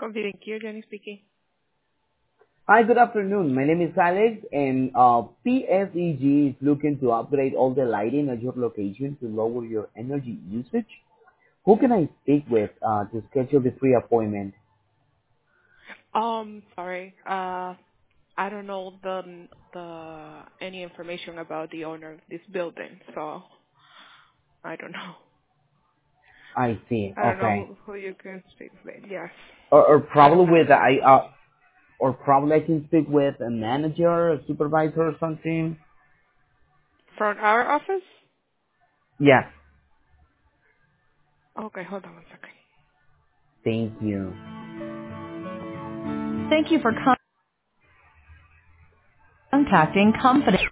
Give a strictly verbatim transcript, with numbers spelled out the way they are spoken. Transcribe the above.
Confident Q, Jenny speaking. Hi, good afternoon. My name is Alex, and uh, P S E G is looking to upgrade all the lighting at your location to lower your energy usage. Who can I speak with uh, to schedule the free appointment? Um, sorry. Uh, I don't know the the any information about the owner of this building, so I don't know. I see. I don't know Okay. who, who you can speak with. Yes, Or, or I don't probably have. with I uh, or probably I can speak with a manager, a supervisor, or something. From our office? Yes. Okay, hold on one second. Thank you. Thank you for contacting Confident.